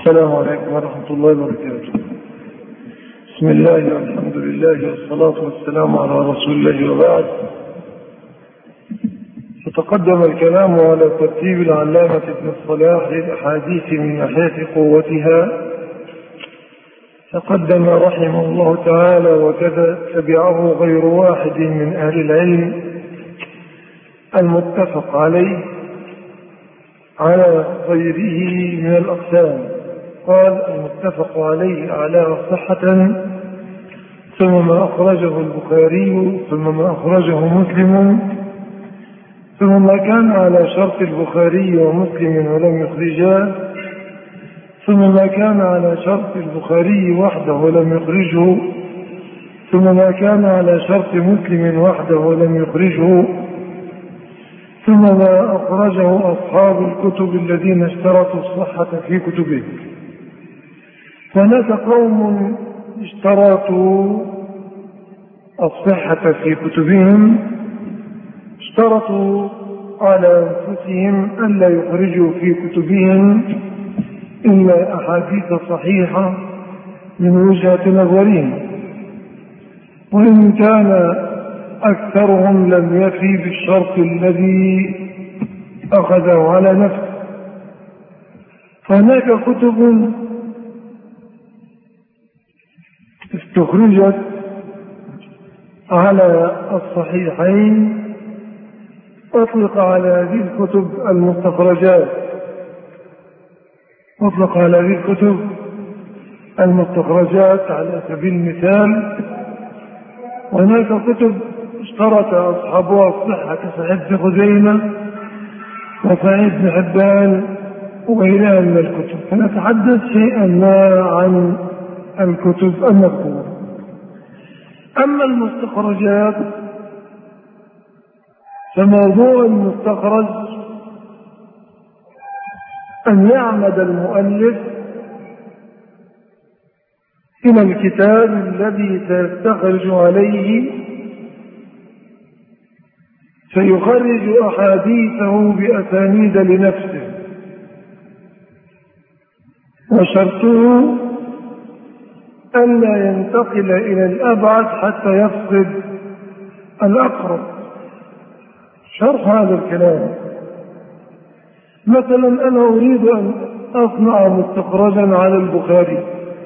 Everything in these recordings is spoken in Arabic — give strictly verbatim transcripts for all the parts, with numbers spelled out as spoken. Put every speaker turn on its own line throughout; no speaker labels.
السلام عليكم ورحمة الله وبركاته. بسم الله والحمد لله والصلاة والسلام على رسول الله وبعد. فتقدم الكلام على ترتيب العلامة ابن الصلاح للأحاديث من ناحية قوتها، تقدم رحمه الله تعالى وكذا تبعه غير واحد من أهل العلم المتفق عليه على غيره من الأقسام. قال المتفق عليه أعلاه صحة، ثم ما أخرجه البخاري، ثم ما أخرجه مسلم، ثم ما كان على شرط البخاري ومسلم ولم يخرجاه، ثم ما كان على شرط البخاري وحده ولم يخرجه، ثم ما كان على شرط مسلم وحده ولم يخرجه، ثم ما أخرجه أصحاب الكتب الذين اشترطوا الصحة في كتبهم. هناك قوم اشترطوا الصحة في كتبهم، اشترطوا على أنفسهم ألا يخرجوا في كتبهم إلا أحاديث صحيحة من وجهة نظرهم، وإن كان أكثرهم لم يفي بالشرط الذي أخذه على نفسه. فهناك كتب استخرجت على الصحيحين، أطلق على هذه الكتب المستخرجات، أطلق على هذه الكتب المستخرجات على سبيل المثال. وهناك كتب اشترط أصحابها الصحة كصحيح ابن خزيمة وصحيح ابن حبان وغيرها من الكتب. فنتحدث شيئا ما عن الكتب المذكورة. أما المستخرجات فموضوع المستخرج أن يعمد المؤلف إلى الكتاب الذي سيستخرج عليه فيخرج أحاديثه بأسانيد لنفسه، وشرطه ألا ينتقل إلى الأبعد حتى يفقد الأقرب. شرح هذا الكلام: مثلا أنا أريد أن أصنع مستخرجا على البخاري.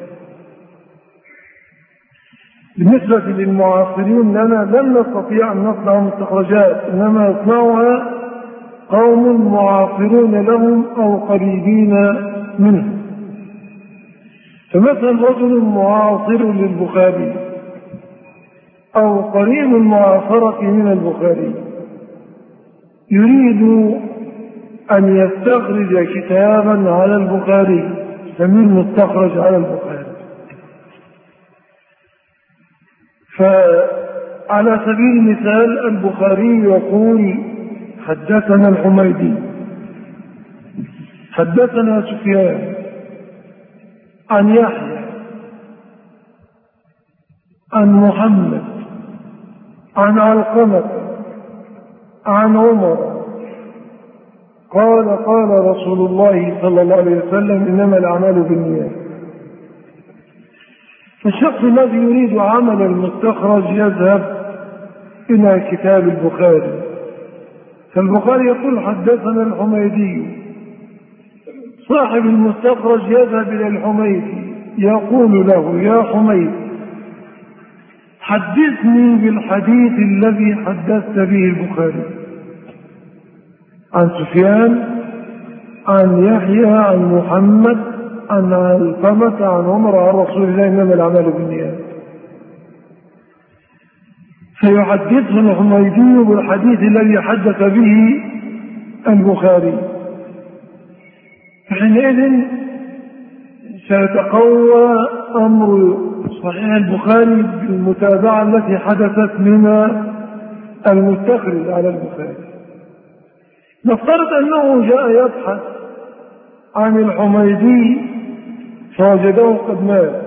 بالنسبة للمعاصرين لنا لن نستطيع أن نصنع مستخرجات، إنما يصنعها قوم معاصرون لهم أو قريبين منهم. فمثلا رجل معاصر للبخاري أو قريب المعاصرة من البخاري يريد أن يستخرج كتابا على البخاري، يسميه مستخرج على البخاري. فعلى سبيل المثال البخاري يقول حدثنا الحميدي، حدثنا سفيان عن يحيى عن محمد عن علقمة عن عمر قال قال رسول الله صلى الله عليه وسلم إنما الأعمال بالنيات. فالشخص الذي يريد عمل المستخرج يذهب إلى كتاب البخاري، فالبخاري يقول حدثنا الحميدي، صاحب المستخرج يذهب إلى الحميدي يقول له يا حميد حدثني بالحديث الذي حدثت به البخاري عن سفيان عن يحيى عن محمد عن علقمة عن عمر عن رسول الله إنما الأعمال بالنيات. فيحدثه الحميدي بالحديث الذي حدث به البخاري، فحينئذ سيتقوى أمر صحيح البخاري بالمتابعة التي حدثت من المستخرج على البخاري. نفترض أنه جاء يبحث عن الحميدي فوجده قد مات،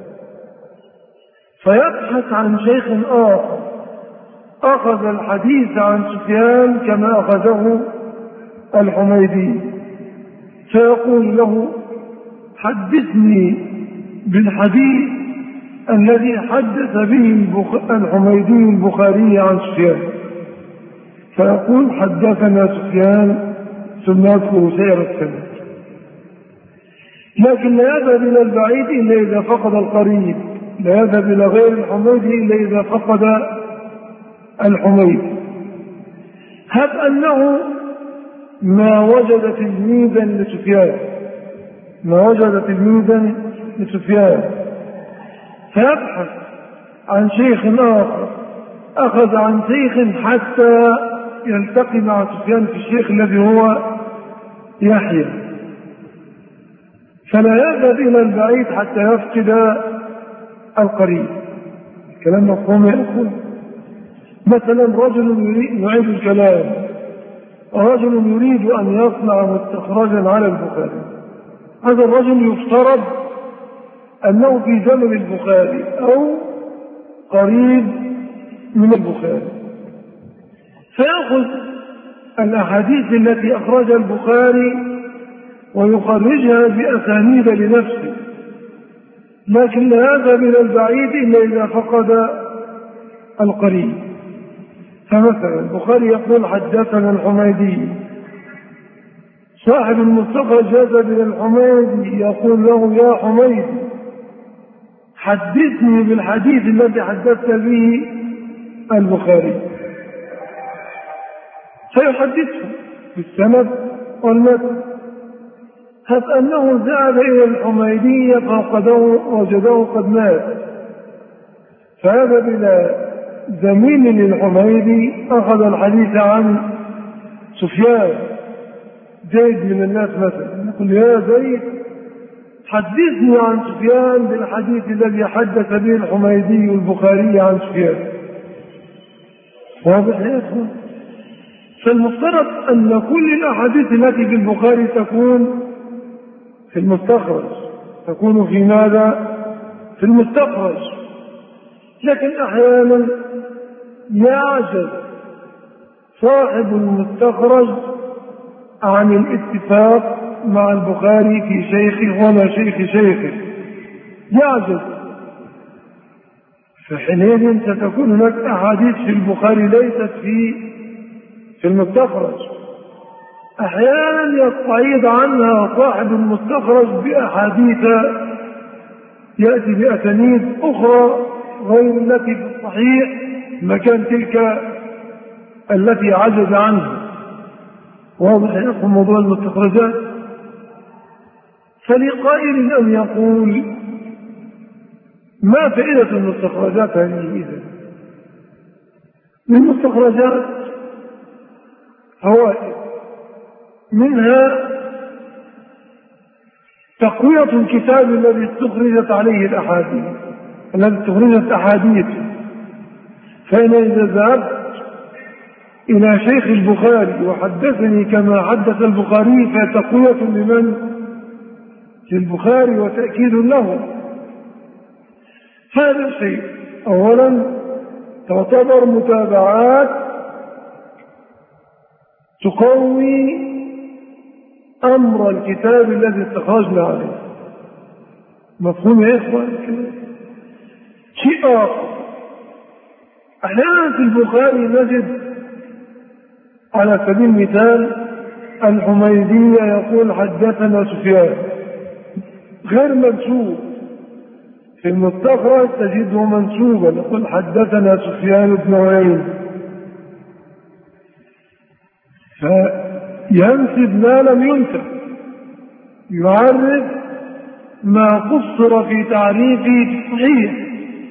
فيبحث عن شيخ آخر أخذ الحديث عن سفيان كما أخذه الحميدي، فيقول له حدثني بالحديث الذي حدث به الحميدي البخاري عن سفيان، فيقول حدثنا سفيان ثم يذكر سير السند. لكن لا يذهب إلى البعيد إلا إذا فقد القريب، لا يذهب إلى غير الحميدي إلا إذا فقد الحميدي. هب أنه ما وجد تلميذا لسفيان ما وجد تلميذا لسفيان فيبحث عن شيخ آخر، أخذ عن شيخ حتى يلتقي مع سفيان في الشيخ الذي هو يحيى، فلا يذهب إلى البعيد حتى يفقد القريب. الكلام مفهوم يا أخوان؟ مثلا رجل يريد يعيد الكلام، رجل يريد أن يصنع مستخرجا على البخاري، هذا الرجل يفترض أنه في زمن البخاري أو قريب من البخاري، فيأخذ الأحاديث التي أخرجها البخاري ويخرجها بأسانيد لنفسه، لكن لا يذهب إلى البعيد إلا إذا فقد القريب. فمثلا البخاري يقول حدثنا الحميدي، صاحب المستخرج يذهب إلى الحميدي يقول له يا حميدي حدثني بالحديث الذي حدثت به البخاري، فيحدثه بالسند والمتن. هب أنه ذهب إلى الحميدية فوجده وجده قد مات، فيذهب إلى زميل للحميدي أخذ الحديث عن سفيان، زيد من الناس مثلا، يقول يا زيد حدثني عن سفيان بالحديث الذي حدث به الحميدي البخاري عن سفيان. واضح يا اخوان؟ فالمفترض أن كل الأحاديث التي في البخاري تكون في المستخرج، تكون في ماذا؟ في المستخرج. لكن أحيانا يعجز صاحب المستخرج عن الاتفاق مع البخاري في شيخه ولا شيخ شيخه، يعجز، فحينئذ ستكون هناك أحاديث في البخاري ليست في في المستخرج. أحيانا يستعيض عنها صاحب المستخرج بأحاديث يأتي بأسانيد أخرى غير التي في الصحيح مكان تلك التي عجز عنها. واضح يا أخو موضوع المستخرجات؟ فلقائل أن يقول ما فائدة المستخرجات هذه إذن؟ المستخرجات فوائد، منها تقوية الكتاب الذي استخرجت عليه الأحاديث الذي استخرجت أحاديثه. فإن إذا ذهبت إلى شيخ البخاري وحدثني كما حدث البخاري فتقوية لمن؟ للبخاري وتأكيد له. هذا الشيء أولا تعتبر متابعات تقوي أمر الكتاب الذي استخرجنا عليه. مفهوم يا إخوان؟ شيء آخر، أحيانا في البخاري نجد على سبيل المثال الحميدية يقول حدثنا سفيان غير منسوب، في المستخرج تجده منسوبا، يقول حدثنا سفيان بن عيينة، فينسب ما لم ينسب، يعرف ما قصر في تعريفه في الصحيح.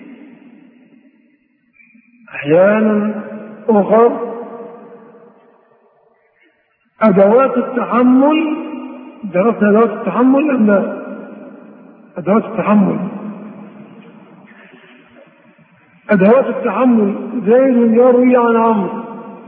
أحيانا أخر أدوات التحمل، درسنا أدوات التحمل أم لا؟ أدوات التحمل أدوات التحمل زيد يروي عن عمرو،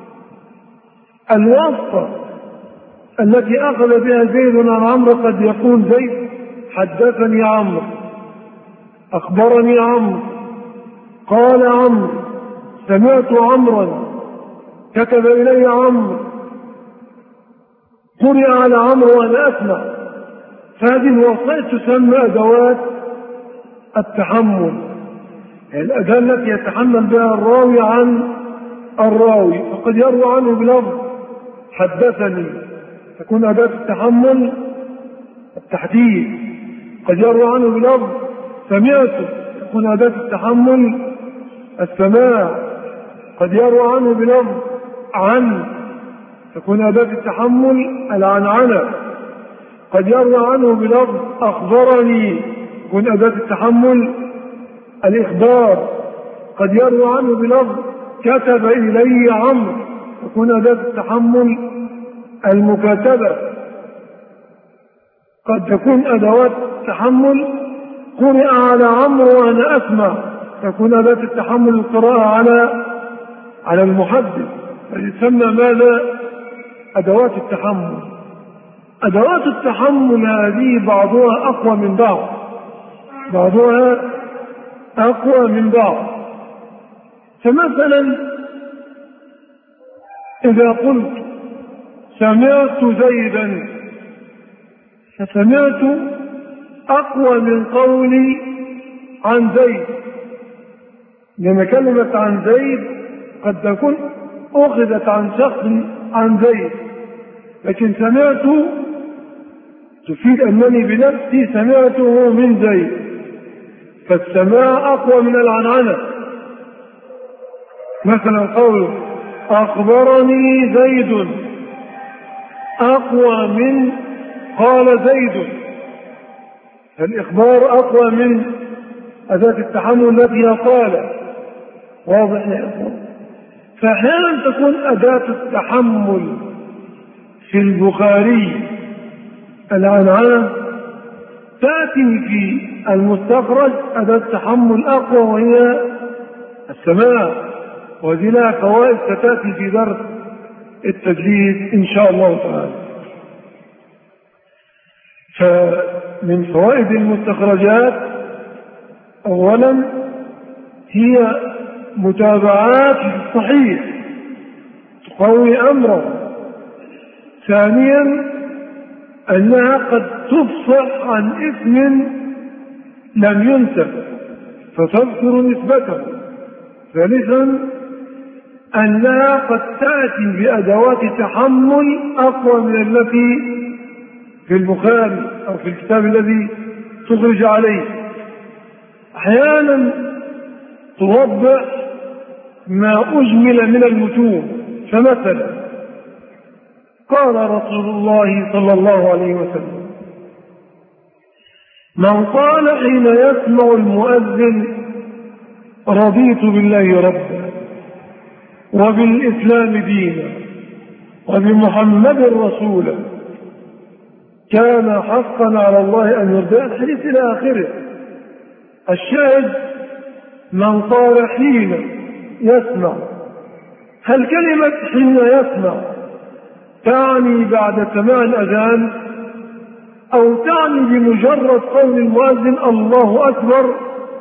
الواسطة التي أخذ بها زيد عن عمرو قد يقول زيد حدثني عمرو، أخبرني عمرو، قال عمرو، سمعت عمرا، كتب إلي عمرو، قرئ على عمرو وأنا أسمع، فهذه الوسائط تسمى أدوات التحمل، الأداة التي يتحمل بها الراوي عن الراوي، فقد يروى عنه بلفظ حدثني تكون أداة التحمل التحديث، قد يروى عنه بلفظ سمعته تكون أداة التحمل السماع، قد يروى عنه بلفظ عن تكون أداة التحمل العنعنة، قد يروى عنه بلفظ أخبرني تكون أداة التحمل الإخبار، قد يروى عنه بلفظ كتب إلي عمرو تكون أداة التحمل المكاتبة، قد تكون أدوات التحمل قرئ على عمرو وأنا أسمع تكون أداة التحمل القراءة على على المحدث، فيسمى ماذا؟ أدوات التحمل. أدوات التحمل هذه بعضها أقوى من بعض، بعضها أقوى من بعض. فمثلا إذا قلت سمعت زيدا فسمعت أقوى من قولي عن زيد، لأن كلمة عن زيد قد تكون أخذت عن شخص عن زيد، لكن سمعت تفيد أنني بنفسي سمعته من زيد، فالسماع أقوى من العنعنة. مثلا قول أخبرني زيد أقوى من قال زيد، فالإخبار أقوى من أداة التحمل التي قال. واضح يا إخوان؟ فأحيانا تكون أداة التحمل في البخاري العنعنة، تأتي في المستخرج أداة تحمل أقوى وهي السماع، وهذه لها فوائد ستأتي في درس التدليس إن شاء الله تعالى. فمن فوائد المستخرجات أولا هي متابعات الصحيح تقوي أمره، ثانيا أنها قد تفصح عن اسم لم ينسب فتذكر نسبته، ثالثا أنها قد تأتي بأدوات تحمل أقوى من التي في البخاري أو في الكتاب الذي تخرج عليه، أحيانا توضح ما أجمل من المتون. فمثلا قال رسول الله صلى الله عليه وسلم من قال حين يسمع المؤذن رضيت بالله ربا وبالإسلام دينا وبمحمد رسولا كان حقا على الله أن يرضى، الحديث إلى آخره. الشاهد من قال حين يسمع، هل كلمة حين يسمع تعني بعد سماع الأذان أو تعني بمجرد قول المؤذن الله أكبر؟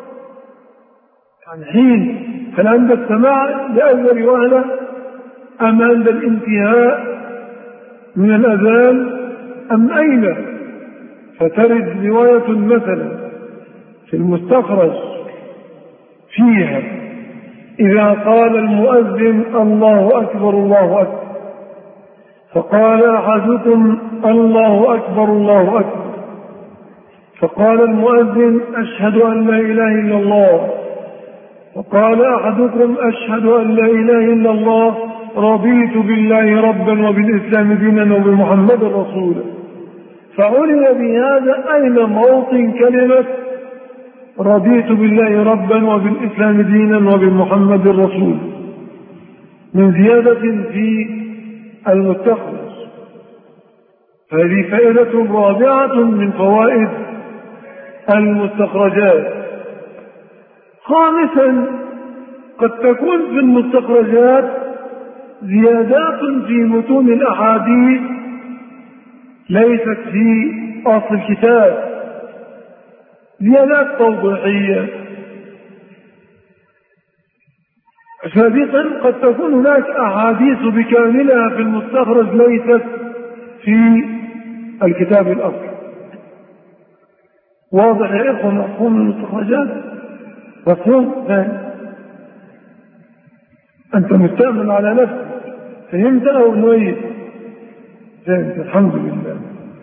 يعني حين هل عند السماع لأول وهلة أم عند الانتهاء من الأذان أم أين؟ فترد رواية مثلا في المستخرج فيها إذا قال المؤذن الله أكبر الله أكبر فقال أحدكم الله أكبر الله أكبر فقال المؤذن أشهد أن لا إله إلا الله فقال أحدكم أشهد أن لا إله إلا الله رضيت بالله ربا وبالإسلام دينا وبمحمد رسولا، فعلم بهذا أين موطن كلمة رضيت بالله ربا وبالإسلام دينا وبمحمد رسولا من زيادة في المستخرج. هذه فائدة رابعة من فوائد المستخرجات. خامسا قد تكون في المستخرجات زيادات في متون الأحاديث ليست في أصل الكتاب، زيادات توضيحية. سابقا قد تكون هناك أحاديث بكاملها في المستخرج ليست في الكتاب الأصل، واضح يا إخوة مفهوم المستخرجات؟ مفهوم ثاني، أنت مستأمن على نفسك، فهمت أو نويت؟ فهمت الحمد لله.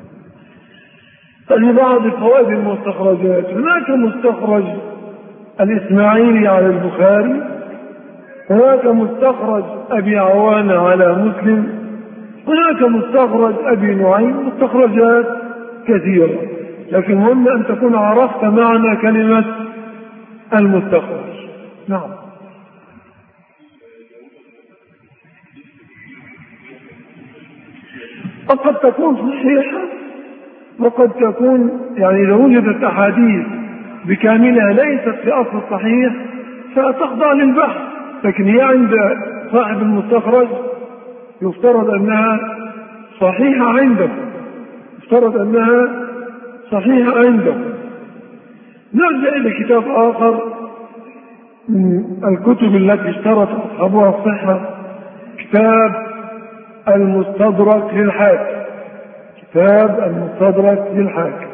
فلبعض فوائد المستخرجات، هناك مستخرج الإسماعيلي على البخاري، هناك مستخرج أبي عوانة على مسلم، هناك مستخرج أبي نعيم، مستخرجات كثيرة، لكن هم أن تكون عرفت معنى كلمة المستخرج. نعم. وقد تكون صحيحة وقد تكون يعني إذا وجدت أحاديث بكاملها ليست في أصل الصحيح فتخضع للبحث، لكن هي عند صاحب المستخرج يفترض أنها صحيحة عنده، يفترض أنها صحيحة عنده. نرجع إلى كتاب آخر من الكتب التي اشترط أصحابها الصحة، كتاب المستدرك للحاكم، كتاب المستدرك للحاكم.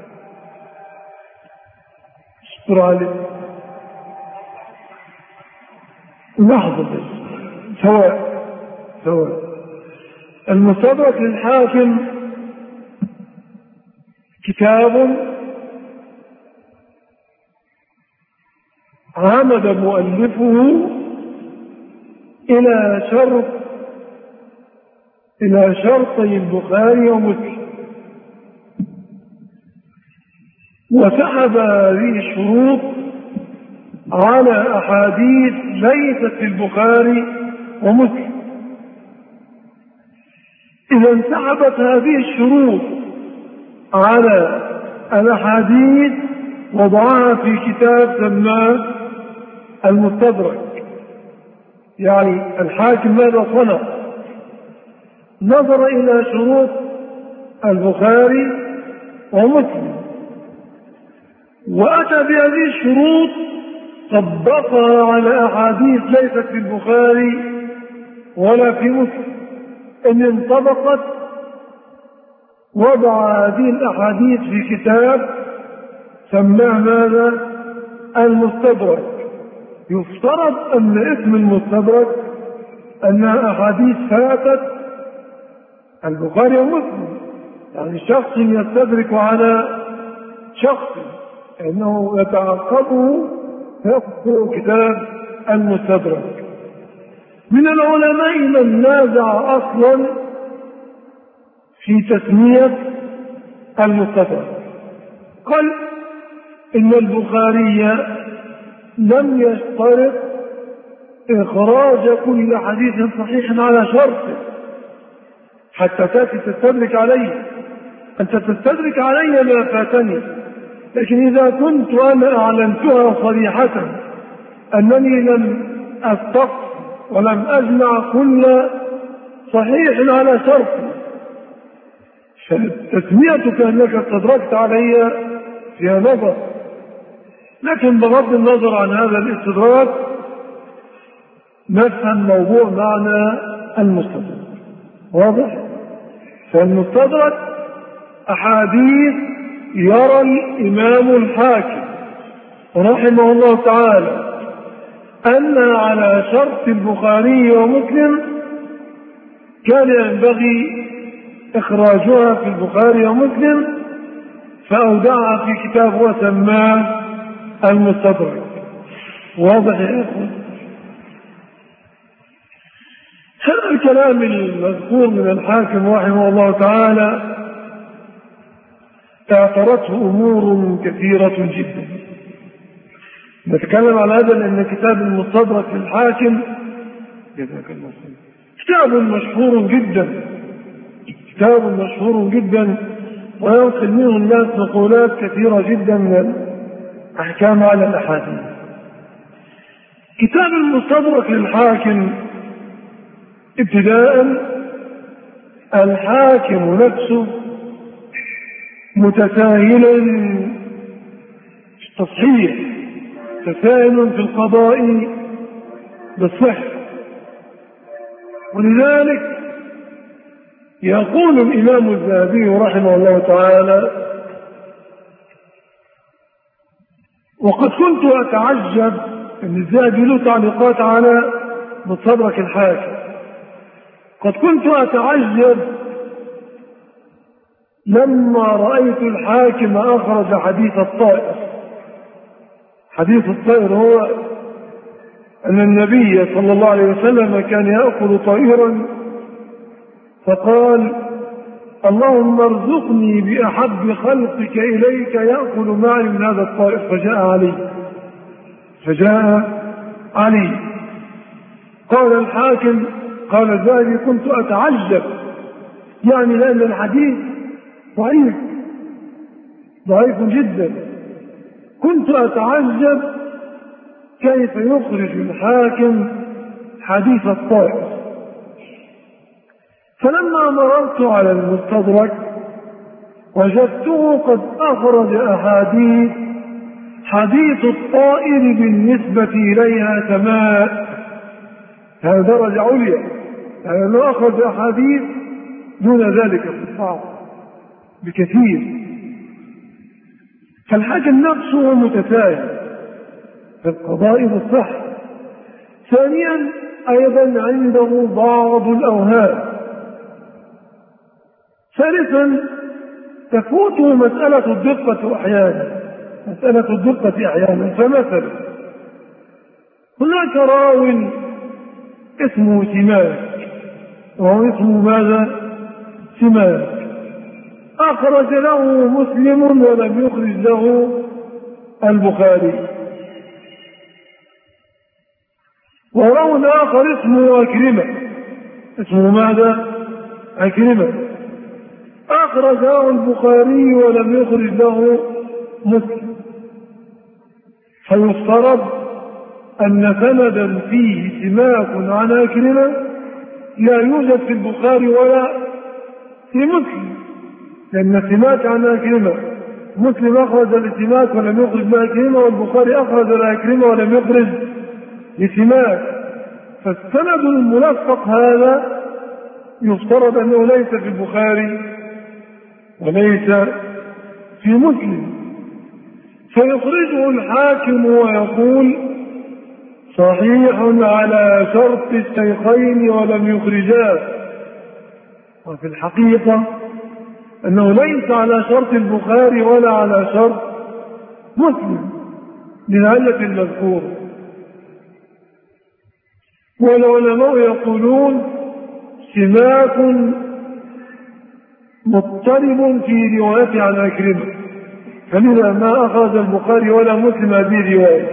اشتر عليه لحظة بس، سواء سواء المستدرك للحاكم كتاب عمد مؤلفه إلى شرط إلى شرطي البخاري ومسلم، وسحب هذه الشروط على أحاديث ليست في البخاري ومسلم. إذا انسحبت هذه الشروط على الأحاديث وضعها في كتاب سماه المستدرك. يعني الحاكم ماذا صنع؟ نظر إلى شروط البخاري ومسلم وأتى بهذه الشروط، طبقها على أحاديث ليست في البخاري ولا في مسلم، إن انطبقت وضع هذه الأحاديث في كتاب سماه ماذا؟ المستدرك. يفترض أن اسم المستدرك أنها أحاديث فاتت البخاري ومسلم، يعني شخص يستدرك على شخص أنه يتعقبه فيقرأ كتاب المستدرك. من العلماء من نازع أصلا في تسمية المستدرك، قال إن البخاري لم يشترط إخراج كل حديث صحيح على شرطه حتى تأتي تستدرك عليه. أنت تستدرك علي ما فاتني، لكن إذا كنت أنا أعلنتها صريحة أنني لم أستقص ولم أجمع كل صحيح على شرطي، فتسميتك أنك استدركت علي فيها نظر. لكن بغض النظر عن هذا الاستدراك نفهم موضوع معنى المستدرك. واضح؟ فالمستدرك أحاديث يرى الإمام الحاكم رحمه الله تعالى أنها على شرط البخاري ومسلم كان ينبغي إخراجها في البخاري ومسلم، فأودعها في كتاب وسماه المستدرك. واضح يا أخوة؟ هذا الكلام المذكور من الحاكم رحمه الله تعالى اعترته أمور كثيرة جدا. نتكلم على هذا لأن كتاب المستدرك للحاكم كتاب مشهور جدا، كتاب مشهور جدا وينقل منه الناس نقولات كثيرة جدا من الأحكام على الأحاديث. كتاب المستدرك للحاكم ابتداء الحاكم نفسه متساهلا في التصحيح، متساهل في القضاء بالصحة، ولذلك يقول الإمام الذهبي رحمه الله تعالى وقد كنت أتعجب أن الذهبي له تعليقات على مستدرك الحاكم. قد كنت أتعجب لما رأيت الحاكم أخرج حديث الطائر. حديث الطائر هو أن النبي صلى الله عليه وسلم كان يأكل طائرا فقال: اللهم ارزقني بأحب خلقك إليك يأكل معي من هذا الطائر. فجاء علي فجاء علي قال الحاكم قال الذهبي: كنت أتعجب، يعني لأن الحديث ضعيف ضعيف جدا، كنت أتعجب كيف يخرج الحاكم حديث الطائر. فلما مررت على المستدرك وجدته قد أخرج أحاديث حديث الطائر بالنسبة إليها سماء، هذا درجة عليا، يعني لو أخرج أحاديث دون ذلك في الصعب بكثير. فالحاكم نفسه متساهل في القضاء والصح. ثانيا أيضا عنده بعض الأوهام. ثالثا تفوته مسألة الدقة أحيانا مسألة الدقة أحيانا فمثلا هناك راو اسمه سماك، وهو اسمه ماذا؟ سماك، أخرج له مسلم ولم يخرج له البخاري. وراو آخر اسمه أكرمة، اسمه ماذا؟ أكرمة، أخرج له البخاري ولم يخرج له مسلم. فيفترض أن سندا فيه سماك عن أكرمة لا يوجد في البخاري ولا في مسلم، لأن سماك عن أكرمة، مسلم أخرج لسماك ولم يخرج لأكرمة، والبخاري أخرج لأكرمة ولم يخرج لسماك. فالسند الملفق هذا يفترض أنه ليس في البخاري وليس في مسلم، فيخرجه الحاكم ويقول: صحيح على شرط الشيخين ولم يخرجاه. وفي الحقيقة أنه ليس على شرط البخاري ولا على شرط مسلم للعلة المذكورة. والعلماء يقولون: سماك مضطرب في روايته عن أكرمة، فلذا ما أخرج البخاري ولا مسلم هذه الرواية.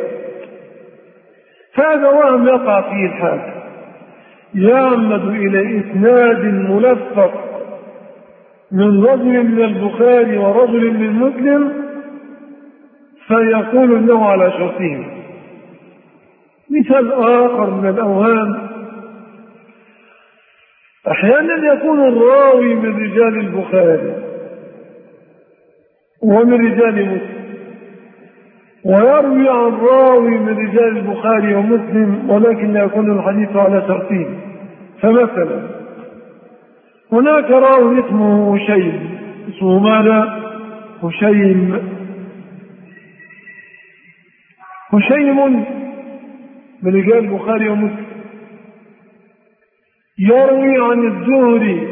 فهذا وهم يقع فيه الحاكم، يعمد إلى إسناد ملفق من رجل من البخاري ورجل من مسلم فيقول انه على شرطهم. مثال آخر من الأوهام: أحيانا يكون الراوي من رجال البخاري ومن رجال مسلم، ويروي عن راوي من رجال البخاري ومسلم ولكن لا يكون الحديث على شرطين. فمثلا هناك راوي اسمه هشيم، اسمه ماذا؟ هشيم هشيم من رجال البخاري ومسلم، يروي عن الزهري،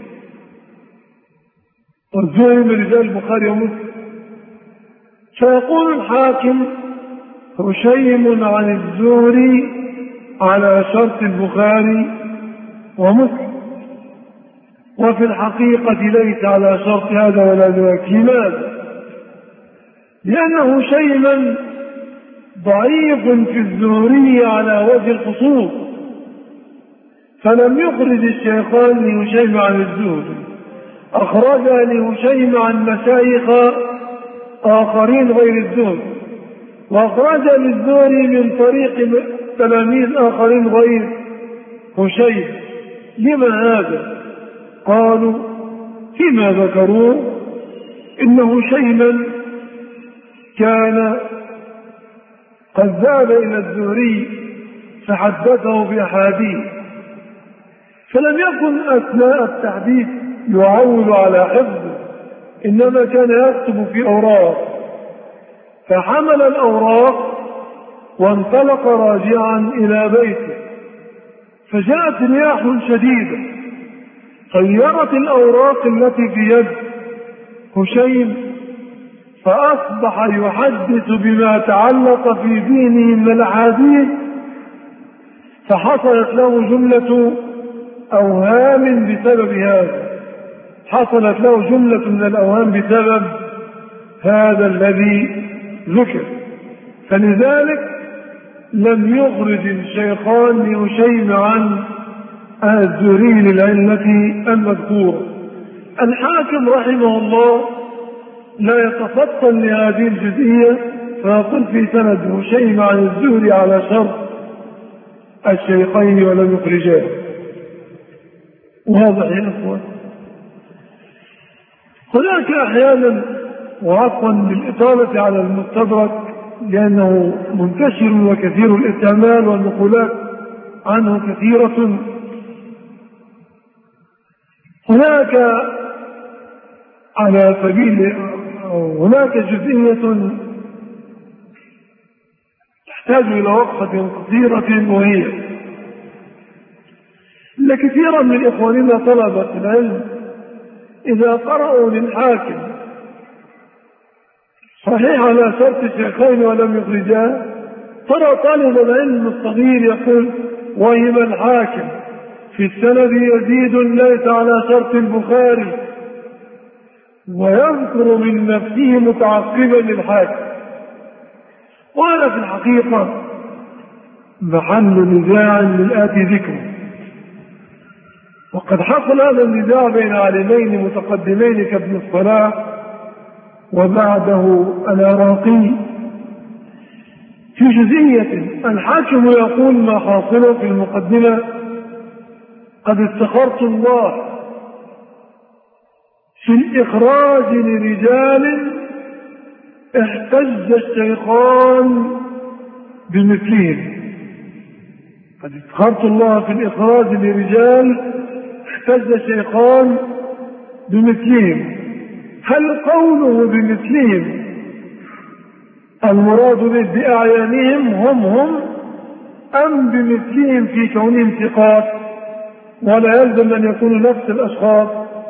والزهري من رجال البخاري ومسلم. فيقول الحاكم: هشيم عن الزهري على شرط البخاري ومسلم، وفي الحقيقة ليس على شرط هذا ولا ذاك. لماذا؟ لأن هشيما ضعيف في الزهري على وجه الخصوص، فلم يخرج الشيخان لهشيم عن الزهري، أخرج لهشيم عن مشايخ آخرين غير الزهري، وأخرج للزهري من طريق تلاميذ آخرين غير هشيم. لما هذا؟ قالوا فيما ذكروا إن هشيما كان قد ذهب إلى الزهري فحدثه بأحاديث، فلم يكن أثناء التحديث يعول على حفظه، إنما كان يكتب في أوراق، فحمل الأوراق وانطلق راجعا إلى بيته، فجاءت رياح شديدة طيرت الأوراق التي في يد هشيم، فأصبح يحدث بما تعلق في دينه من الأحاديث، فحصلت له جملة أوهام بسبب هذا، حصلت له جملة من الأوهام بسبب هذا الذي ذكر. فلذلك لم يخرج الشيخان لهشيم عن الزهري للعلة المذكورة. الحاكم رحمه الله لا يتفطن لهذه الجزئية، فيقول في سند هشيم عن الزهري على شرط الشيخين ولم يخرجاه. واضح يا اخوان؟ هناك احيانا، وعفوا للإطالة على المستدرك لأنه منتشر وكثير الاستعمال والنقولات عنه كثيرة، هناك على سبيل هناك جزئية تحتاج إلى وقفة قصيرة، وهي أن كثيرا من إخواننا طلبة العلم إذا قرأوا للحاكم صحيح على شرط الشيخين ولم يخرجاه، ترى طالب العلم الصغير يقول وهم الحاكم في السند يزيد ليس على شرط البخاري، ويذكر من نفسه متعقبا للحاكم. وهذا في الحقيقة محل نزاع للآتي ذكره، وقد حصل هذا النزاع بين عالمين متقدمين كابن الصلاح وبعده العراقي في جزئية. الحاكم يقول ما حاصله في المقدمة: قد استخرت الله في الإخراج لرجال احتج الشيخان بمثلهم. قد استخرت الله في الإخراج لرجال احتج الشيخان بمثلهم. هل قوله بمثلهم المراد به بأعيانهم هم هم، أم بمثلهم في كونهم ثقات ولا يلزم أن يكونوا نفس الأشخاص؟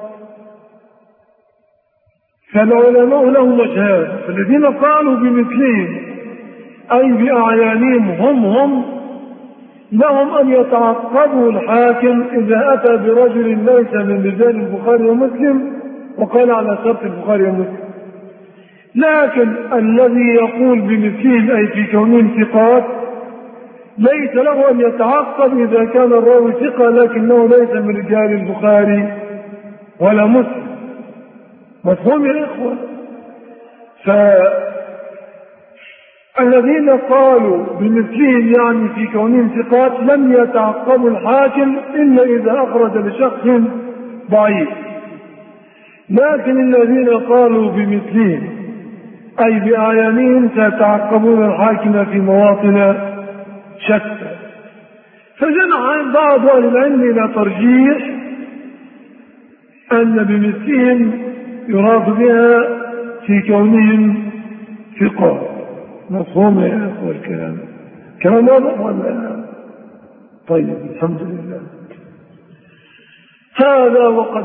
فالعلماء لهم وجهان، فالذين قالوا بمثلهم أي بأعيانهم هم هم لهم أن يتعقبوا الحاكم إذا أتى برجل ليس من رجال البخاري ومسلم وقال على شرط البخاري ومسلم. لكن الذي يقول بمثلهم أي في كونهم ثقات ليس له أن يتعقب إذا كان الراوي ثقة لكنه ليس من رجال البخاري ولا مسلم. مفهوم يا إخوة؟ فالذين قالوا بمثلهم يعني في كونهم ثقات لم يتعقبوا الحاكم إلا إذا أخرج لشخص ضعيف، لكن الذين قالوا بمثلهم أي بأعيانهم سيتعقبون الحاكم في مواطن شتى. فجمع بعض أهل العلم إلى ترجيح أن بمثلهم يراد بها في كونهم ثقات. مفهوم يا أخوة الكلام؟ كلام واضح ولا؟ طيب الحمد لله. هذا وقد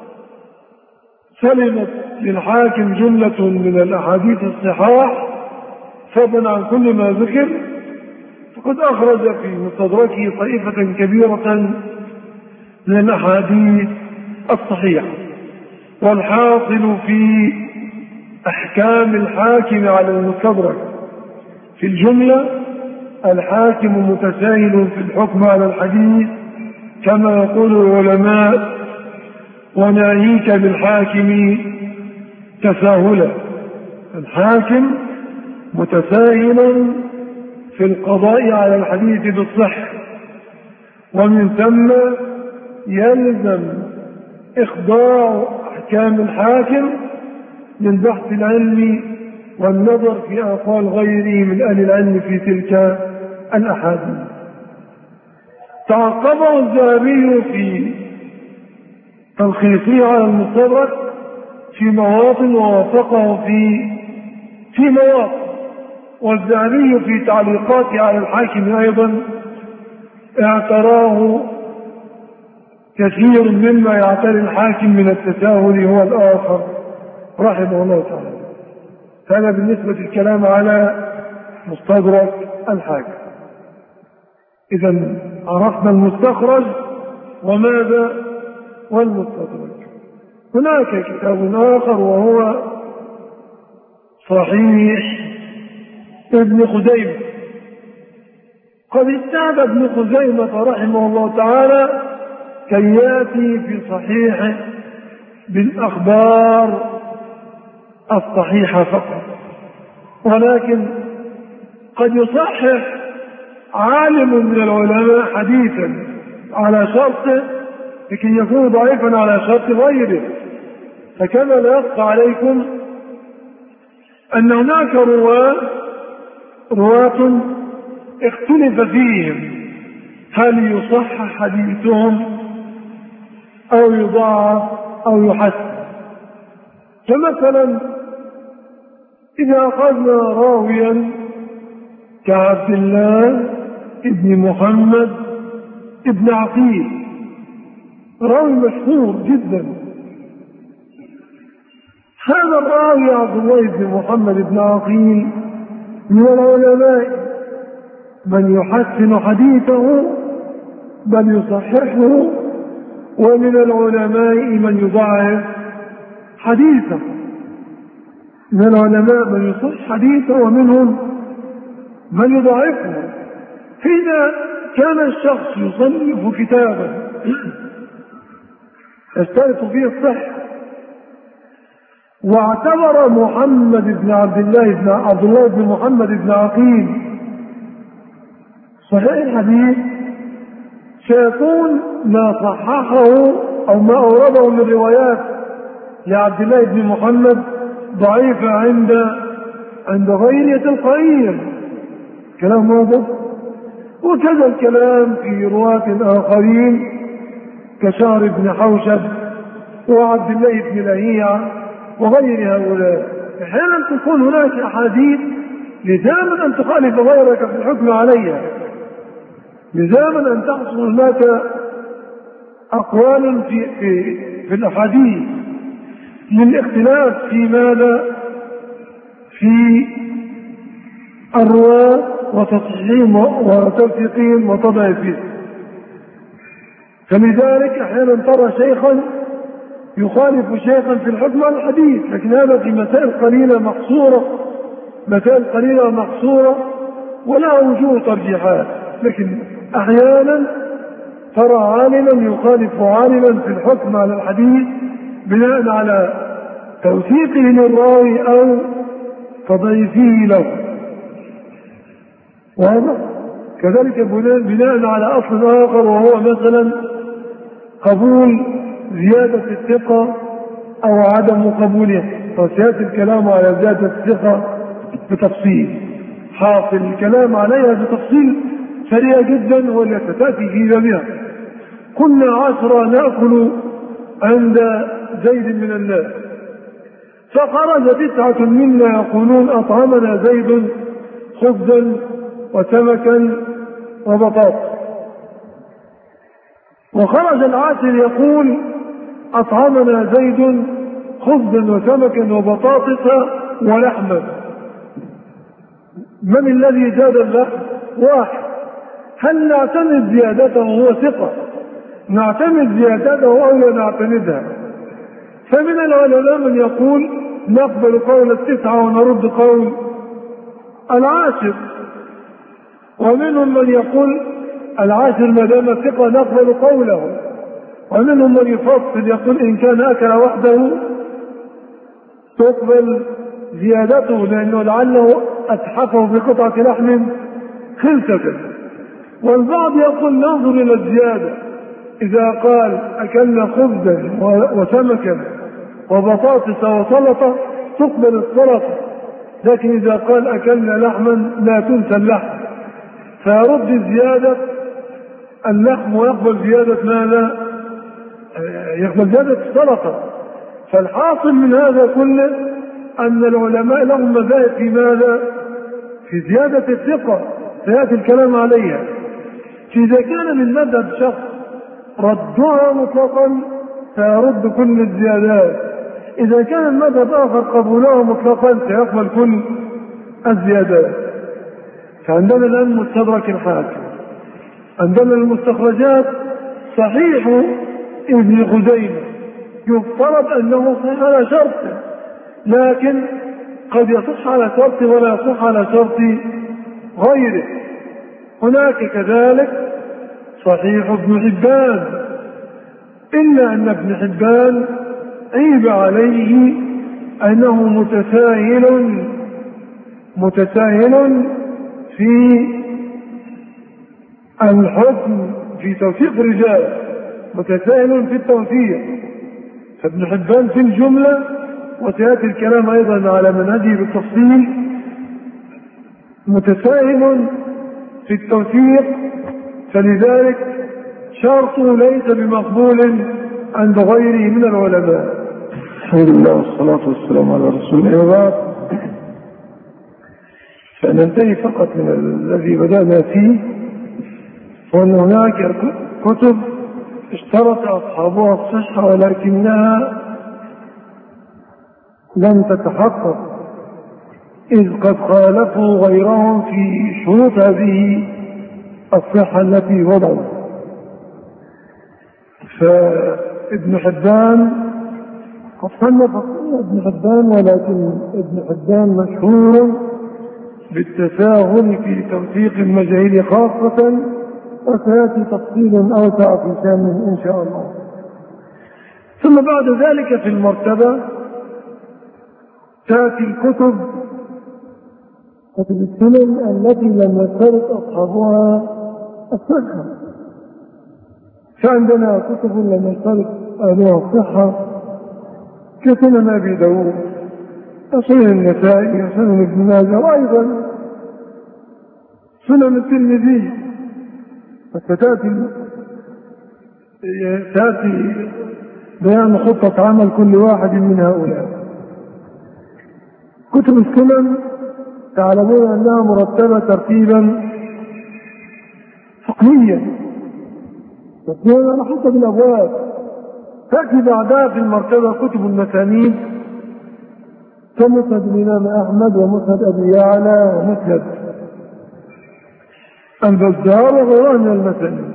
سلمت للحاكم جملة من الأحاديث الصحاح فضلا عن كل ما ذكر، فقد أخرج في مستدركه طائفة كبيرة من الأحاديث الصحيحة. والحاصل في أحكام الحاكم على المستدرك في الجملة: الحاكم متساهل في الحكم على الحديث كما يقول العلماء، وناهيك بالحاكم تساهلا. الحاكم متساهل في القضاء على الحديث بالصحة، ومن ثم يلزم إخضاع أحكام الحاكم للبحث العلمي والنظر في أقوال غيره من أهل العلم في تلك الأحاديث. تعقبه الذهبي في تلخيصه على المستدرك في مواطن، ووافقه في في مواطن، والذهبي في تعليقاته على الحاكم أيضا اعتراه كثير مما يعتري الحاكم من التساهل هو الآخر رحمه الله تعالى. هذا بالنسبة للكلام على مستدرك الحاكم. إذن عرفنا المستخرج وماذا والمستدرك. هناك كتاب آخر وهو صحيح ابن خزيمة. قد اجتهد ابن خزيمة رحمه الله تعالى كي يأتي في صحيحه بالأخبار الصحيحة فقط، ولكن قد يصحح عالم من العلماء حديثا على شرطه لكي يكون ضعيفا على شرط غيره. فكما لا يخفى عليكم أن هناك رواة رواة اختلف فيهم هل يصحح حديثهم أو يضاعف أو يحسن. فمثلا إذا أخذنا راويا كعبد الله ابن محمد ابن عقيل، راوي مشهور جدا، هذا الراوي عبد الله بن محمد بن عقيل من العلماء من يحسن حديثه بل يصححه، ومن العلماء من يضعف حديثه. من العلماء من يصح حديثه ومنهم من يضعفه. فإذا كان الشخص يصنف كتابا يشترط فيه الصحة واعتبر محمد بن عبد الله بن عبد الله بن محمد بن عقيل صحيح الحديث، سيكون ما صححه أو ما أورده من روايات لعبد الله بن محمد ضعيفة عند عند غير تلقائيا. كلام واضح. وكذا الكلام في رواة آخرين كشهر بن حوشب وعبد الله بن لهيع وغير هؤلاء. أحيانا تكون هناك أحاديث لزاما أن تخالف غيرك في الحكم عليها، لزاما أن تحصل هناك أقوال في, في, في الأحاديث للاختلاف في ماذا؟ في الرواة وتصحيحهم وتوثيقهم وتضعيفهم. فلذلك أحيانا ترى شيخا يخالف شيخا في الحكم على الحديث، لكن هذا في مسائل قليلة محصورة، مسائل قليلة محصورة ولا وجوه ترجيحات. لكن أحيانا ترى عالما يخالف عالما في الحكم على الحديث بناء على توثيقه للراوي أو تضعيفه له. واضح؟ كذلك بناء على أصل آخر وهو مثلا قبول زيادة الثقة أو عدم قبولها. وسيأتي الكلام على زيادة الثقة بتفصيل، حاصل الكلام عليها بتفصيل سريع جدا وليتتأتي في بابها. كنا عشرة نأكل عند زيد من الناس، فخرج تسعة منا يقولون أطعمنا زيد خبزا وسمكا وبطاطا، وخرج العاشر يقول أطعمنا زيد خبزا وسمكا وبطاطا ولحما. من الذي زاد اللحم؟ واحد. هل نعتمد زيادته وهو ثقة؟ نعتمد زيادته أو لا نعتمدها؟ فمن العلماء من يقول نقبل قول التسعة ونرد قول العاشر، ومنهم من يقول العاشر ما دام ثقة نقبل قوله، ومنهم من يفصل يقول إن كان أكل وحده تقبل زيادته لأنه لعله أتحفه بقطعة لحم خلسة. والبعض يقول ننظر إلى الزيادة، إذا قال أكلنا خبزا وسمكا وبطاطس وسلطة تقبل السلطة، لكن إذا قال أكلنا لحما لا تنسى اللحم، فيرد زيادة اللحم ويقبل زيادة ماذا؟ يقبل زيادة السلطة. فالحاصل من هذا كله أن العلماء لهم مذاهب في ماذا؟ في زيادة الثقة سيأتي الكلام عليها. فإذا كان من مذهب شخص ردها مطلقا سيرد كل الزيادات، إذا كان المذهب آخر قبولها مطلقا سيقبل كل الزيادات. فعندنا الآن مستدرك الحاكم، عندنا المستخرجات صحيح ابن خزيمة يفترض أنه صحيح على شرطه، لكن قد يصح على شرطه ولا يصح على شرط غيره. هناك كذلك صحيح ابن حبان، إلا أن ابن حبان عيب عليه أنه متساهل متساهل في الحكم في توثيق الرجال، متساهل في التوثيق. فابن حبان في الجملة، وسيأتي الكلام أيضا على منهجه بالتفصيل، متساهل في التوثيق، فلذلك شرطه ليس بمقبول عند غيره من العلماء. الحمد لله والصلاة والسلام على رسول الله. فننتهي فقط من الذي بدأنا فيه، وأن هناك كتب اشترط أصحابها الصحة ولكنها لم تتحقق، إذ قد خالفوا غيرهم في شروط هذه الصحة التي وضعوا. فابن حبان قد صنف ابن حبان، ولكن ابن حبان مشهور بالتساهل في توثيق المجاهيل خاصة، وسيأتي تفصيل أوسع في شأنه إن شاء الله. ثم بعد ذلك في المرتبة تأتي الكتب كتب السنن التي لم يشترط أصحابها الصحة. فعندنا كتب لم يشترط أهلها الصحة كسنن أبي داود وسنن النسائي وسنن ابن ماجه، وأيضا سنن الترمذي. فستأتي تأتي بيان خطة عمل كل واحد من هؤلاء. كتب السنن تعلمون أنها مرتبة ترتيبا فقهيا، ترتيبا على حسب الأبواب. تأتي بعدها في المرتبة كتب المسانيد كمسند الإمام أحمد ومسند أبي يعلى ومسند البزار وغيرها من المسانيد.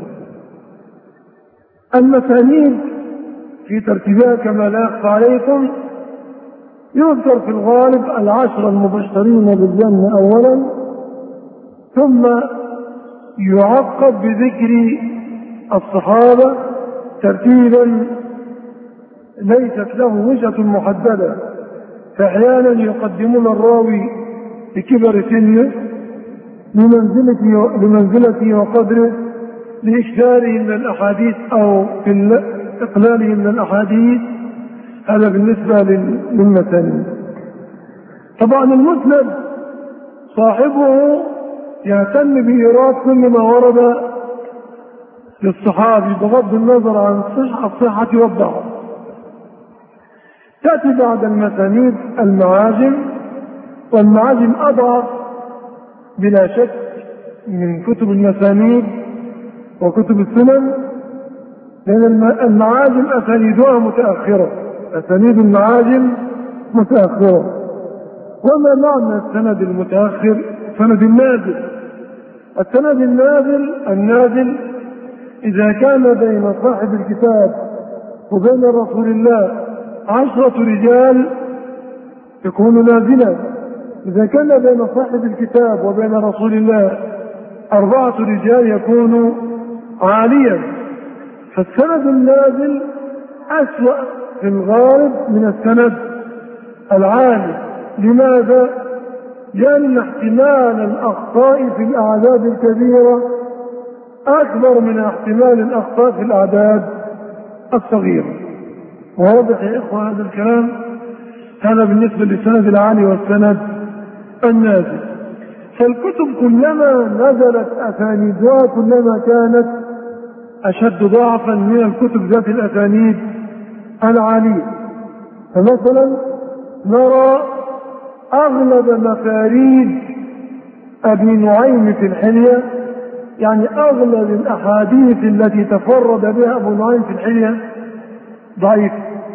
المسانيد في ترتيبها كما لا يخفى عليكم يذكر في الغالب العشر المبشرين بالجنة أولا، ثم يعقب بذكر الصحابة ترتيبا ليست له وجهة محددة. فأحيانا يقدمون الراوي بكبر سنه لمنزلته لمنزلته وقدره، لإكثاره من الأحاديث أو في إقلاله من الأحاديث. هذا بالنسبة للمسانيد. طبعا المسند صاحبه يهتم بإيراد كل ما ورد للصحابي بغض النظر عن الصحة والضعف. تأتي بعد المسانيد المعاجم، والمعاجم أضعف بلا شك من كتب المسانيد وكتب السنن، لأن المعاجم أسانيدها متأخرة، أسانيد المعاجم متأخرة. وما معنى السند المتأخر؟ سند النازل. السند النازل النازل إذا كان بين صاحب الكتاب وبين رسول الله عشرة رجال يكون نازلا، إذا كان بين صاحب الكتاب وبين رسول الله أربعة رجال يكون عاليا. فالسند النازل أسوأ في الغالب من السند العالي. لماذا؟ لأن احتمال الأخطاء في الأعداد الكبيرة أكبر من احتمال الأخطاء في الأعداد الصغيرة. واضح يا إخوة هذا الكلام؟ هذا بالنسبة للسند العالي والسند النازل. فالكتب كلما نزلت أسانيدها كلما كانت أشد ضعفا من الكتب ذات الأسانيد العالية. فمثلا نرى أغلب مفاريد أبي نعيم في الحلية، يعني أغلب الأحاديث التي تفرد بها أبو نعيم في الحلية ضعيف.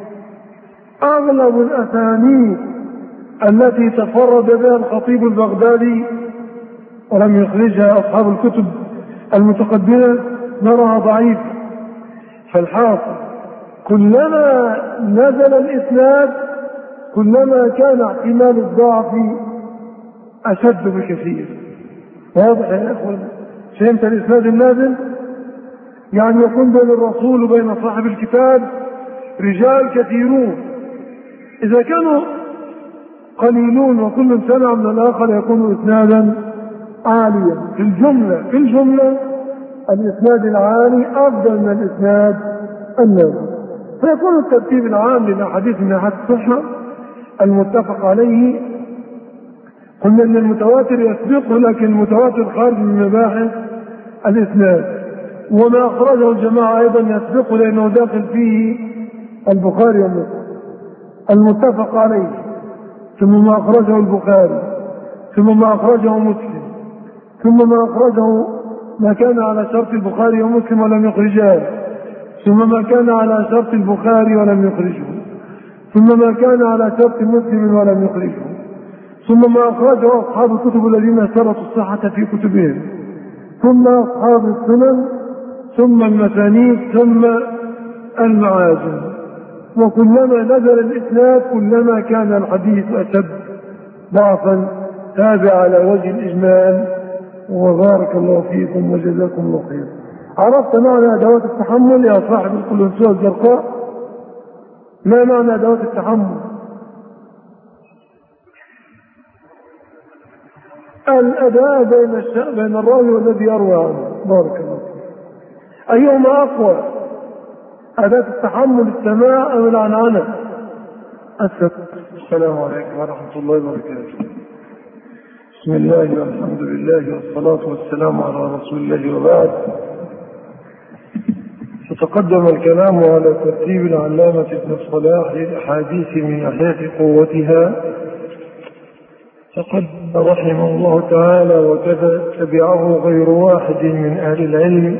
أغلب الأسانيد التي تفرد بها الخطيب البغدادي ولم يخرجها أصحاب الكتب المتقدمة نراها ضعيف. فالحاصل كلما نزل الإسناد كلما كان احتمال الضعف أشد بكثير. واضح يا إخوان؟ فهمت الإسناد النازل؟ يعني يكون بين الرسول وبين صاحب الكتاب رجال كثيرون، إذا كانوا قليلون وكل سمع من الآخر يكون إسنادا عاليا. في الجملة في الجملة الإسناد العالي أفضل من الإسناد النازل. فيكون الترتيب العام للأحاديث من ناحية الصحة المتفق عليه. قلنا أن المتواتر يسبقه، لكن المتواتر خارج من مباحث الإسناد، وما أخرجه الجماعة أيضا يسبقه لأنه داخل فيه البخاري ومسلم المتفق عليه، ثم ما أخرجه البخاري، ثم ما أخرجه مسلم، ثم ما أخرجه ما كان على شرط البخاري ومسلم ولم يخرجاه، ثم ما كان على شرط البخاري ولم يخرجه، ثم ما كان على شرط مسلم ولم يخرجه، ثم ما أخرجه أصحاب الكتب الذين اشترطوا الصحة في كتبهم، ثم أصحاب السنن، ثم المسانيد، ثم المعاجم. وكلما نزل الإسناد كلما كان الحديث أشد ضعفا. هذا على وجه الإجمال، وبارك الله فيكم وجزاكم الله خير. عرفت معنى أدوات التحمل يا صاحب القلنسوة الزرقاء؟ ما معنى أدوات التحمل؟ الأداء بين الشأ بين الراوي والذي يروي عنه. بارك الله فيك. أيهما أقوى، أداة التحمل السماع أو العنعنة؟ السلام عليكم ورحمة الله وبركاته. بسم الله والحمد لله والصلاة والسلام على رسول الله، وبعد. فتقدم الكلام على ترتيب العلامة ابن الصلاح للأحاديث من ناحية قوتها، فقد رحمه الله تعالى وكذا تبعه غير واحد من أهل العلم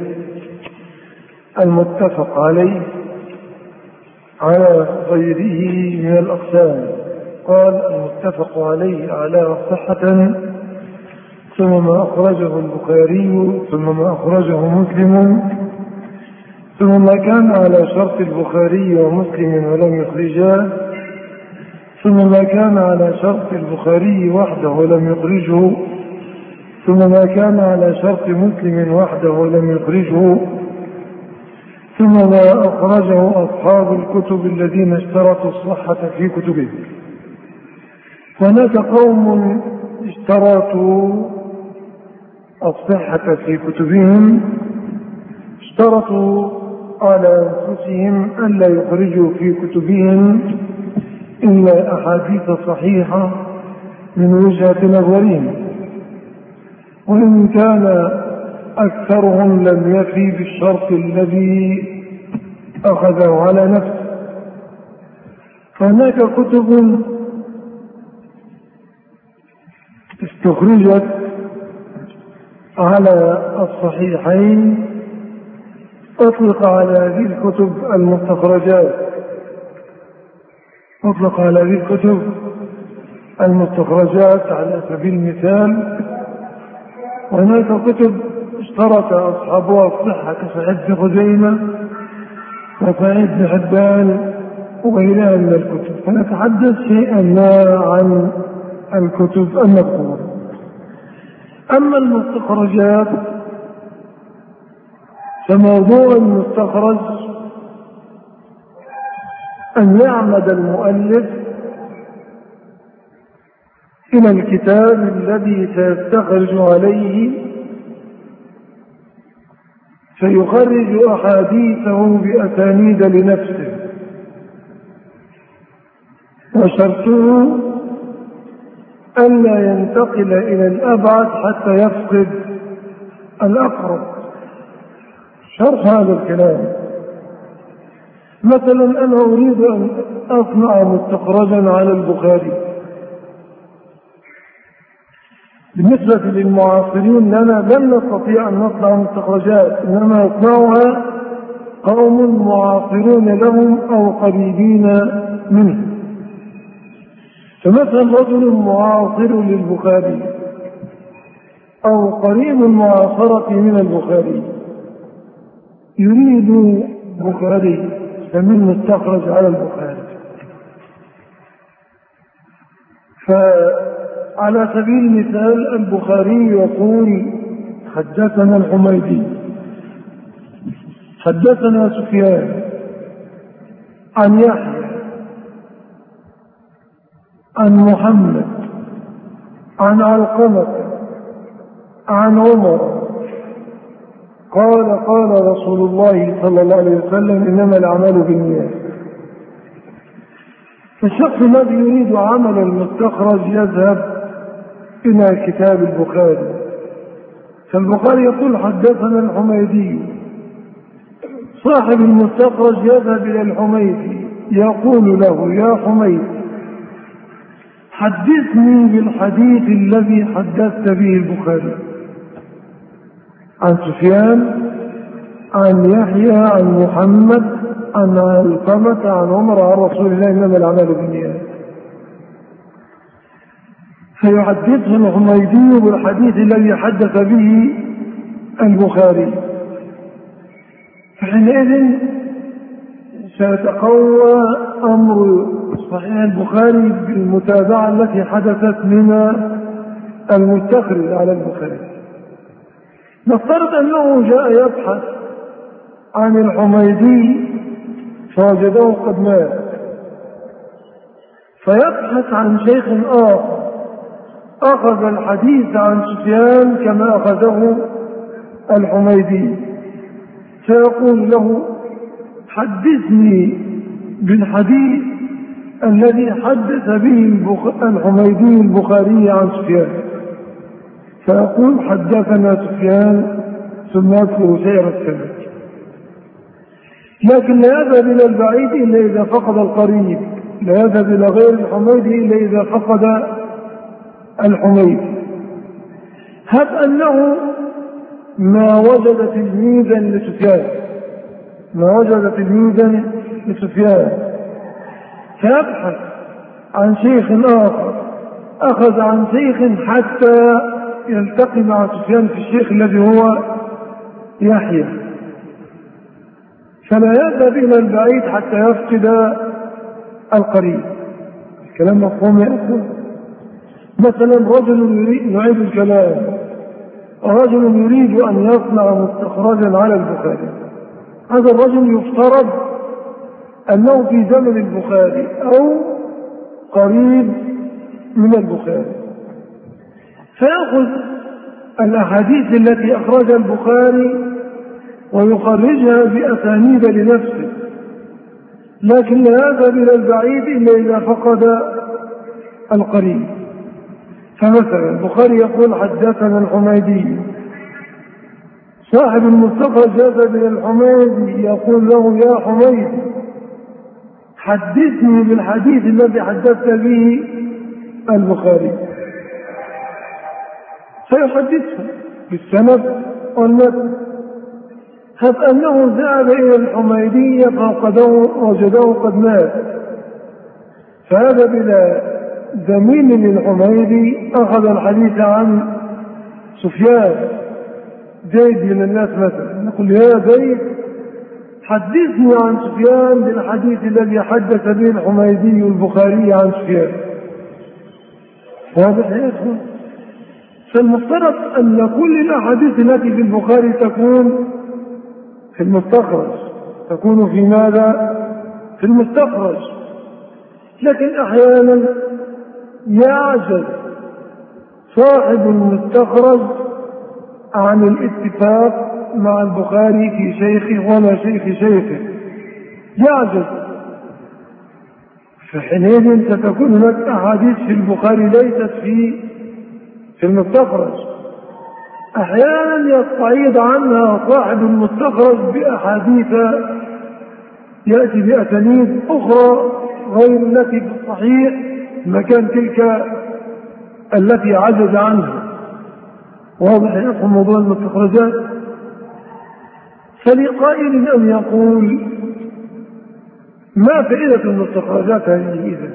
المتفق عليه على غيره من الأقسام. قال المتفق عليه أعلاه صحة، ثم ما أخرجه البخاري، ثم ما أخرجه مسلم، ثم ما كان على شرط البخاري ومسلم ولم يخرجاه، ثم ما كان على شرط البخاري وحده ولم يخرجه، ثم ما كان على شرط مسلم وحده ولم يخرجه، ثم ما أخرجه أصحاب الكتب الذين اشترطوا الصحة في كتبهم. هناك قوم اشترطوا الصحة في كتبهم، اشترطوا على أنفسهم ألا يخرجوا في كتبهم إلا أحاديث صحيحة من وجهة نظرهم، وإن كان أكثرهم لم يفي بالشرط الذي أخذه على نفسه. فهناك كتب استخرجت على الصحيحين، أطلق على هذه الكتب المستخرجات، أطلق على هذه الكتب المستخرجات على سبيل المثال. وهناك كتب اشترط أصحابها الصحة كصحيح ابن خزيمة وصحيح ابن حبان وغيرها من الكتب. فنتحدث شيئا ما عن الكتب المذكورة. أما المستخرجات فموضوع المستخرج أن يعمد المؤلف إلى الكتاب الذي سيستخرج عليه فيخرج أحاديثه بأسانيد لنفسه، وشرطه ألا ينتقل إلى الأبعد حتى يفقد الأقرب. شرح هذا الكلام: مثلا أنا أريد أن أصنع مستخرجا على البخاري، بالنسبة للمعاصرين لنا لم نستطيع أن نصنع مستخرجات، إنما يصنعها قوم معاصرون لهم أو قريبين منهم. فمثلا رجل معاصر للبخاري أو قريب المعاصرة من البخاري يريد بخاري فمن مستخرج على البخاري، فعلى سبيل المثال البخاري يقول حدثنا الحميدي حدثنا سفيان عن يحيى عن محمد عن علقمة عن عمر قال قال رسول الله صلى الله عليه وسلم إنما الأعمال بالنيات. فالشخص الذي يريد عمل المستخرج يذهب إلى كتاب البخاري، فالبخاري يقول حدثنا الحميدي، صاحب المستخرج يذهب إلى الحميدي يقول له يا حميدي حدثني بالحديث الذي حدثت به البخاري عن سفيان عن يحيى عن محمد عن علقمة عن عمر عن رسول الله إنما الأعمال بالنيات. فيحدثه الحميدي بالحديث الذي حدث به البخاري، فحينئذ سيتقوى أمر صحيح البخاري بالمتابعة التي حدثت من المستخرج على البخاري. نفترض أنه جاء يبحث عن الحميدي فوجده قد مات، فيبحث عن شيخ آخر أخذ الحديث عن سفيان كما أخذه الحميدي، فيقول له حدثني بالحديث الذي حدث به الحميدي البخاري عن سفيان، فيقول حدثنا سفيان ثم يذكر سير السند. لكن لا يذهب إلى البعيد إلا إذا فقد القريب، لا يذهب إلى غير الحميدي إلا إذا فقد الحميدي. هب أنه ما وجد تلميذا لسفيان ما وجد تلميذا لسفيان فيبحث عن شيخ آخر أخذ عن شيخ حتى يلتقي مع سفيان في الشيخ الذي هو يحيى، فلا يذهب إلى البعيد حتى يفقد القريب. الكلام مفهوم يا أخوة؟ مثلا رجل يريد نعيد الكلام رجل يريد أن يصنع مستخرجا على البخاري، هذا الرجل يفترض أنه في زمن البخاري أو قريب من البخاري، فيأخذ الأحاديث التي أخرجها البخاري ويخرجها بأسانيد لنفسه، لكن لا يذهب إلى البعيد إلا إذا فقد القريب. فمثلا البخاري يقول حدثنا الحميدي، صاحب المستخرج يذهب إلى الحميدي يقول له يا حميدي حدثني بالحديث الذي حدثت به البخاري، فيحدثه بالسند والمتن. هب أنه ذهب إلى الحميدي فقده وجده قد مات، فذهب إلى زميل للحميدي أخذ الحديث عن سفيان زيد من الناس مثلا، نقول يا زيد حدثني عن سفيان بالحديث الذي حدث به الحميدي البخاري عن سفيان. واضح يا إخوان؟ فالمفترض أن كل الأحاديث التي في البخاري تكون في المستخرج، تكون في ماذا؟ في المستخرج. لكن أحيانا يعجز صاحب المستخرج عن الاتفاق مع البخاري في شيخه ولا شيخ شيخه، يعجز، فحينئذ ستكون هناك أحاديث في البخاري ليست في في المستخرج. أحيانا يستعيض عنها صاحب المستخرج بأحاديث يأتي بأسانيد أخرى غير التي في الصحيح مكان تلك التي عجز عنها. واضح يفهم موضوع المستخرجات. فلقائل أن يقول ما فائدة المستخرجات هذه إذن؟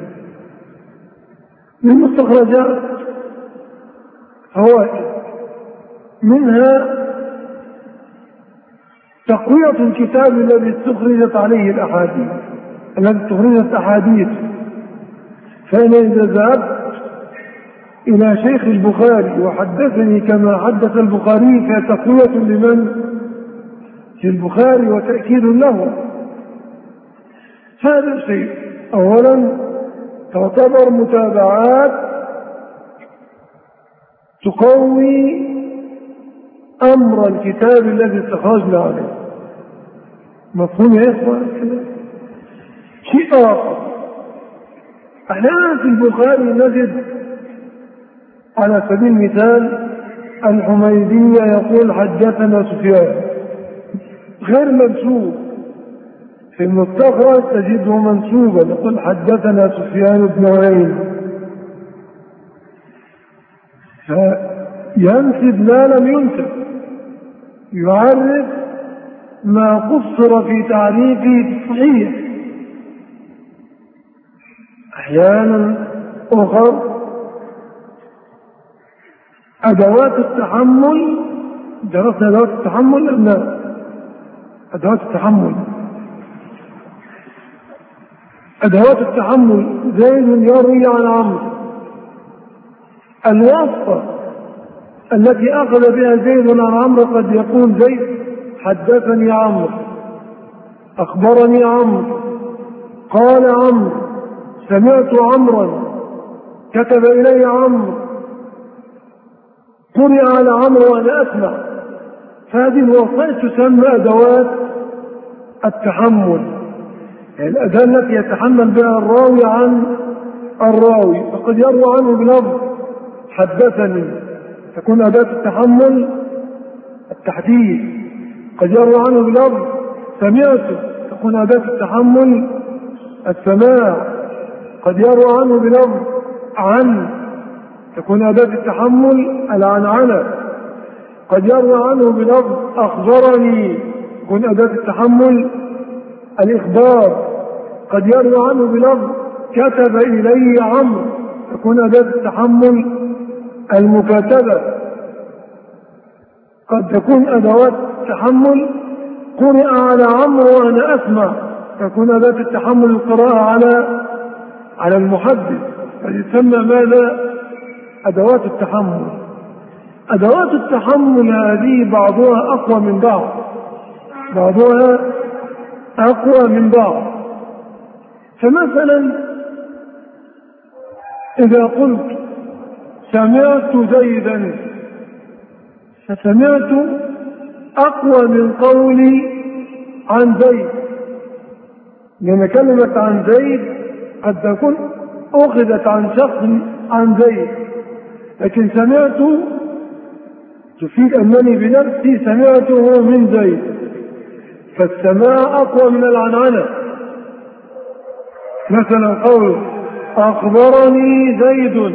للمستخرجات فوائد، منها تقوية الكتاب الذي استخرجت عليه الأحاديث الذي استخرجت أحاديث. فأنا إذا ذهبت إلى شيخ البخاري وحدثني كما حدث البخاري فتقوية لمن؟ للبخاري وتأكيد له. هذا الشيء أولا تعتبر متابعات تقوي أمر الكتاب الذي استخرجنا عليه. مفهوم يا إخوان؟ شيء آخر، أحيانا في البخاري نجد على سبيل المثال الحميدية يقول حدثنا سفيان غير منسوب، في المستخرج تجده منسوبا يقول حدثنا سفيان بن عيينة، فينسب ما لم ينسب، يعرف ما قصر في تعريفه الصحيح. أحيانا أخر أدوات التحمل، درسنا أدوات التحمل أم لا؟ أدوات التحمل أدوات التحمل زيد يروي عن عمرو، الواسطة التي أخذ بها زيد عن عمرو قد يقول زيد حدثني عمرو، أخبرني عمرو، قال عمرو، سمعت عمرا، كتب إلي عمرو، قرئ على عمرو وأنا أسمع. فهذه الوسائط تسمى أدوات التحمل، يعني الأداة التي يتحمل بها الراوي عن الراوي، فقد يروى عنه بلفظ حدثني تكون أداة التحمل التحديث، قد يروى عنه بلفظ سمعته تكون أداة التحمل السماع، قد يروى عنه بلفظ عن تكون أداة التحمل العنعنة، قد يروى عنه بلفظ أخبرني تكون أداة التحمل الإخبار، قد يروى عنه بلفظ كتب إلي عمرو تكون أداة التحمل المكاتبة، قد تكون أدوات التحمل قرئ على عمرو وأنا أسمع تكون أداة التحمل القراءة على على المحدث، فيسمى ماذا؟ أدوات التحمل. أدوات التحمل هذه بعضها أقوى من بعض، بعضها أقوى من بعض. فمثلا إذا قلت سمعت زيدا فسمعت أقوى من قولي عن زيد، لأن كلمة عن زيد قد تكون أخذت عن شخص عن زيد، لكن سمعت تفيد أنني بنفسي سمعته من زيد، فالسماع أقوى من العنعنة. مثلا قول أخبرني زيد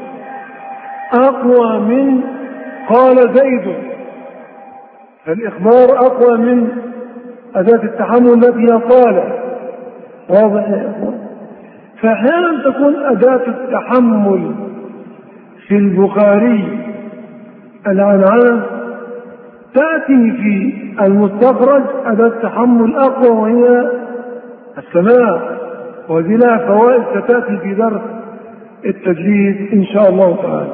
أقوى من قال زيد، فالإخبار أقوى من أداة التحمل التي قال. واضح يا إخوان؟ فأحيانا تكون أداة التحمل في البخاري العنعنة، تأتي في المستخرج أداة تحمل أقوى وهي السماع، وهذه لها فوائد ستأتي في درس التجويد إن شاء الله تعالى.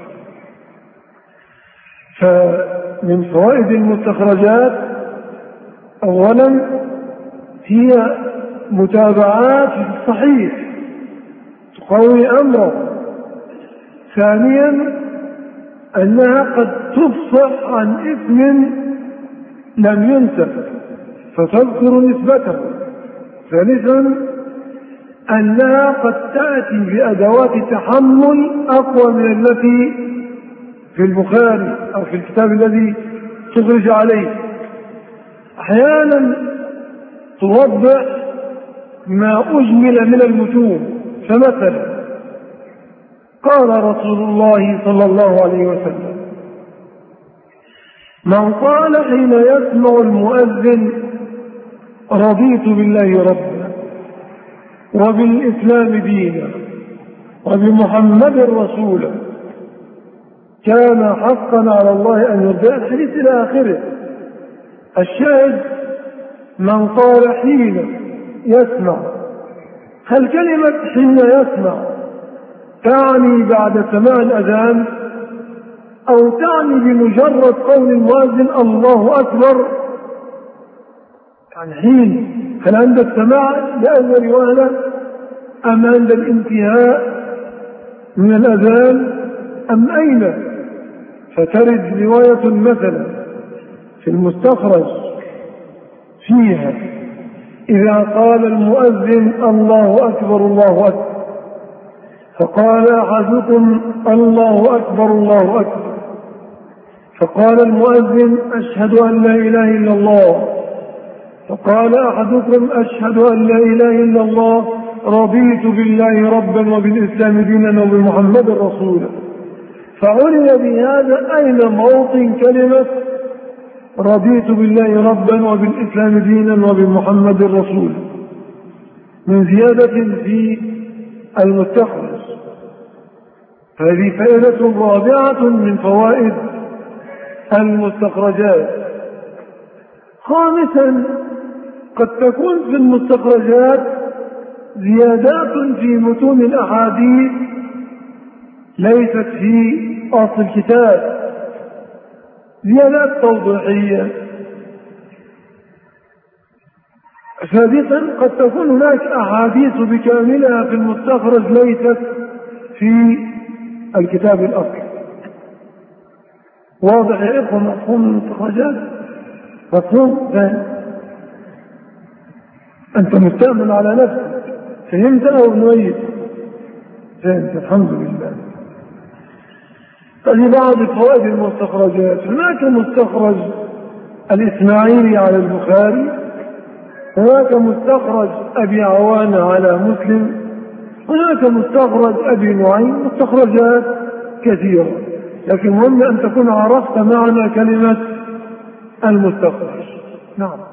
فمن فوائد المستخرجات أولا هي متابعات الصحيح تقوي أمره، ثانيا أنها قد تفصح عن اسم لم ينسب فتذكر نسبته، ثالثا أنها قد تأتي بأدوات تحمل أقوى من التي في البخاري أو في الكتاب الذي تخرج عليه. أحيانا توضح ما أجمل من المتون، فمثلا قال رسول الله صلى الله عليه وسلم من قال حين يسمع المؤذن رضيت بالله ربا وبالإسلام دينا وبمحمد رسولا كان حقا على الله أن يرضى. الحديث إلى آخره. الشاهد من قال حين يسمع. هل كلمة حين يسمع تعني بعد سماع الأذان أو تعني بمجرد قول المؤذن الله أكبر؟ يعني حين هل عند السماع لأول وهلة أم عند الانتهاء من الأذان أم أين؟ فترد رواية مثلا في المستخرج فيها إذا قال المؤذن الله أكبر الله أكبر فقال أحدكم الله أكبر الله أكبر فقال المؤذن أشهد أن لا إله إلا الله فقال أحدكم أشهد أن لا إله إلا الله رضيت بالله ربا وبالإسلام دينا وبمحمد رسولا، فعلم بهذا أين موطن كلمة رضيت بالله ربا وبالإسلام دينا وبمحمد رسولا من زيادة في المستخرج. هذه فائدة رابعة من فوائد المستخرجات. خامسا قد تكون في المستخرجات زيادات في متون الأحاديث ليست في أصل الكتاب، زيادات توضيحية. سادسا قد تكون هناك أحاديث بكاملها في المستخرج ليست في الكتاب الأصلي. واضح يا إخوة مفهوم المستخرجات؟ مفهوم؟ فهم. أنت مستأمن على نفسك، فهمت أو نويت؟ فهمت الحمد لله. هذه بعض فوائد المستخرجات. هناك مستخرج الإسماعيلي على البخاري، هناك مستخرج أبي عوان على مسلم، هناك مستخرج أبي نعيم، مستخرجات كثيرة، لكن مهم أن تكون عرفت معنى كلمة المستخرج. نعم.